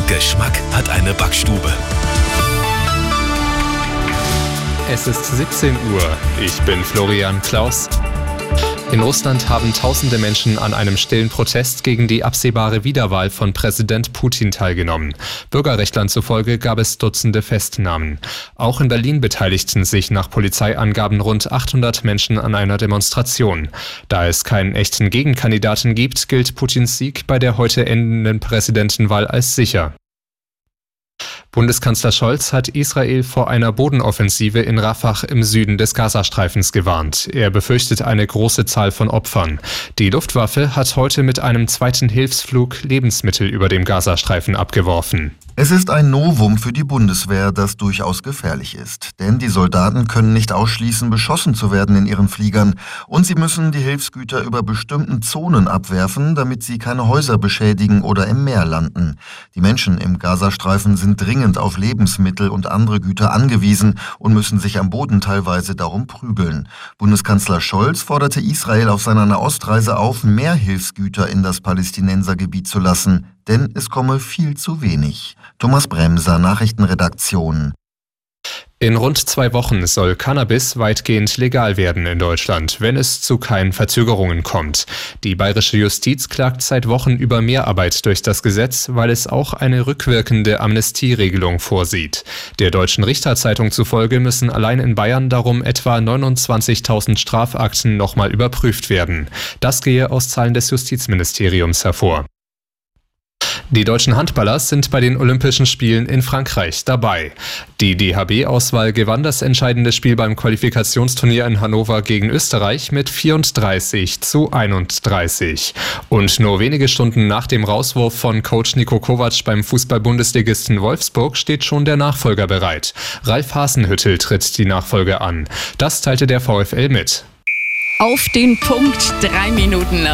Geschmack hat eine Backstube. Es ist 17 Uhr. Ich bin Florian Klaus. In Russland haben tausende Menschen an einem stillen Protest gegen die absehbare Wiederwahl von Präsident Putin teilgenommen. Bürgerrechtlern zufolge gab es Dutzende Festnahmen. Auch in Berlin beteiligten sich nach Polizeiangaben rund 800 Menschen an einer Demonstration. Da es keinen echten Gegenkandidaten gibt, gilt Putins Sieg bei der heute endenden Präsidentenwahl als sicher. Bundeskanzler Scholz hat Israel vor einer Bodenoffensive in Rafah im Süden des Gazastreifens gewarnt. Er befürchtet eine große Zahl von Opfern. Die Luftwaffe hat heute mit einem zweiten Hilfsflug Lebensmittel über dem Gazastreifen abgeworfen. Es ist ein Novum für die Bundeswehr, das durchaus gefährlich ist. Denn die Soldaten können nicht ausschließen, beschossen zu werden in ihren Fliegern. Und sie müssen die Hilfsgüter über bestimmten Zonen abwerfen, damit sie keine Häuser beschädigen oder im Meer landen. Die Menschen im Gazastreifen sind dringend auf Lebensmittel und andere Güter angewiesen und müssen sich am Boden teilweise darum prügeln. Bundeskanzler Scholz forderte Israel auf seiner Nahostreise auf, mehr Hilfsgüter in das Palästinensergebiet zu lassen, denn es komme viel zu wenig. Thomas Bremser, Nachrichtenredaktion. In rund 2 Wochen soll Cannabis weitgehend legal werden in Deutschland, wenn es zu keinen Verzögerungen kommt. Die bayerische Justiz klagt seit Wochen über Mehrarbeit durch das Gesetz, weil es auch eine rückwirkende Amnestieregelung vorsieht. Der Deutschen Richterzeitung zufolge müssen allein in Bayern darum etwa 29.000 Strafakten nochmal überprüft werden. Das gehe aus Zahlen des Justizministeriums hervor. Die deutschen Handballer sind bei den Olympischen Spielen in Frankreich dabei. Die DHB-Auswahl gewann das entscheidende Spiel beim Qualifikationsturnier in Hannover gegen Österreich mit 34:31. Und nur wenige Stunden nach dem Rauswurf von Coach Niko Kovac beim Fußball-Bundesligisten Wolfsburg steht schon der Nachfolger bereit. Ralf Hasenhüttl tritt die Nachfolge an. Das teilte der VfL mit. Auf den Punkt 3 Minuten.